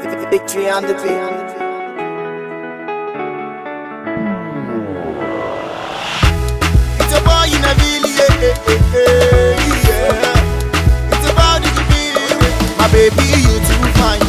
Victory on the beat. It's a boy in a village, yeah. It's about the beat. My baby, you too fine,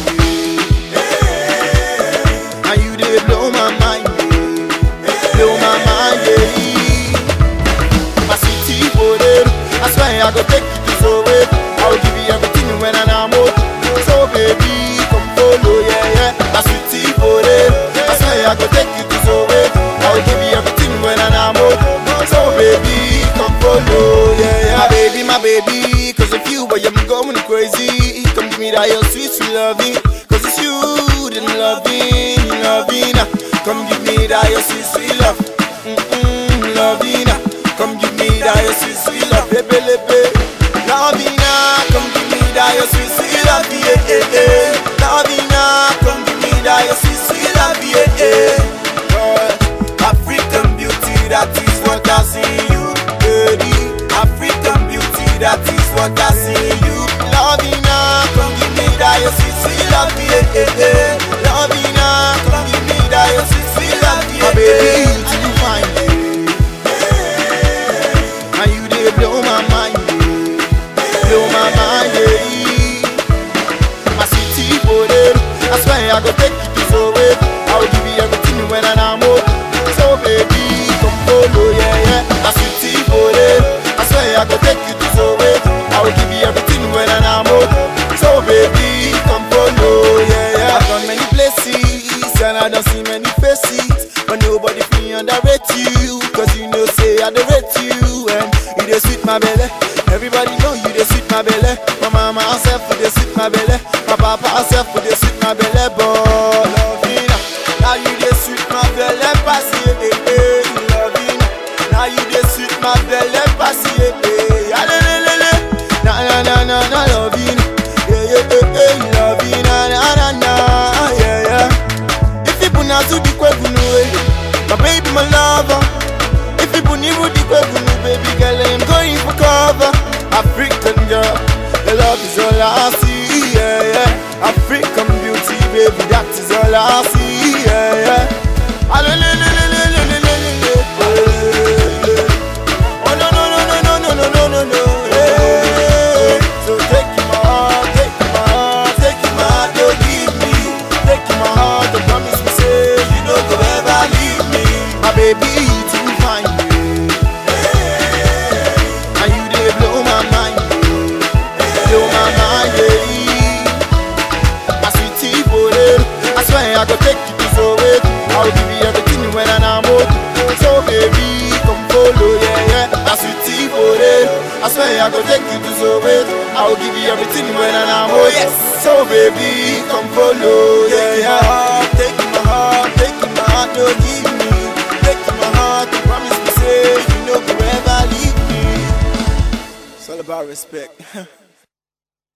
yeah. And you did blow my mind, yeah. Blow my mind, yeah. My city for them, I swear I go take you to Soweto. I will give you everything when I'm old. So baby, come follow, yeah, yeah. My city for them, I swear I go take you to Soweto. I will give you everything when I'm old. So baby, come follow, yeah, yeah. My baby, cause of you, boy, I'm going crazy. Come give me that your sweet, sweet loving. Cause it's you, then loving. Come give me that your sweet, sweet love. Loving. Come give me that your sweet, sweet love. Baby, loving. Come give me that your sweet, sweet love, yeah. Loving. Come give me that your sweet, sweet love, yeah. African beauty, that is what I see you, baby. African beauty, that is what I see you. Lovina, come give me that your sweet, sweet love, yeah. Lovina, come give me that your sweet, sweet love, yeah. My baby, you too fine, yeah. And you did blow my mind, yeah. Blow my mind, yeah. My city for them, I swear I go take you to Soweto. I will give you everything when I'm old. So baby, come follow, yeah, yeah. My city for them, I swear I go take you to Soweto. I will give you everything when I'm old. So baby, come follow, yeah, yeah. I've gone many places and I don't see many faces, but nobody feel underrate you. Cause you know say I rate you. And you dey sweet my belly. Everybody know you dey sweet my belly. My mama herself would dey sweet my belly. My papa herself would dey sweet my belly. But loving, now you dey sweet my belly. Loving, now you dey sweet my belly. Na loving, yeah, loving, na, yeah. If you put out to the kwegunu, my baby, my lover. If you put you the kwegunu, baby girl, I'm going for cover. African girl, the love is all I see, yeah. African beauty, baby, that is all I see, yeah. Baby, you too fine, yeah. And you did blow my mind, yeah. Blow my mind, yeah. My sweetie for them, I swear I go take you to Soweto. I will give you everything when I'm old. So baby, come follow, yeah, yeah. My sweetie for them, I swear I go take you to Soweto. I will give you everything when I'm old. Yes. So baby, come follow, yeah, yeah. Take my heart, don't give me. Promise me, say you know, forever leave me. It's all about respect.